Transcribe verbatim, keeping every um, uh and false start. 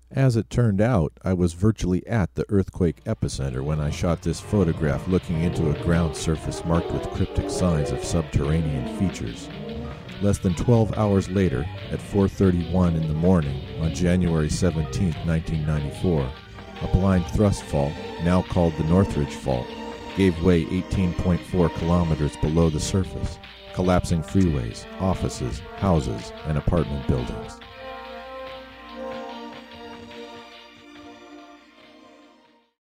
As it turned out, I was virtually at the earthquake epicenter when I shot this photograph looking into a ground surface marked with cryptic signs of subterranean features. Less than twelve hours later, at four thirty-one in the morning on January seventeenth, nineteen ninety-four, a blind thrust fault, now called the Northridge Fault, gave way eighteen point four kilometers below the surface, collapsing freeways, offices, houses, and apartment buildings.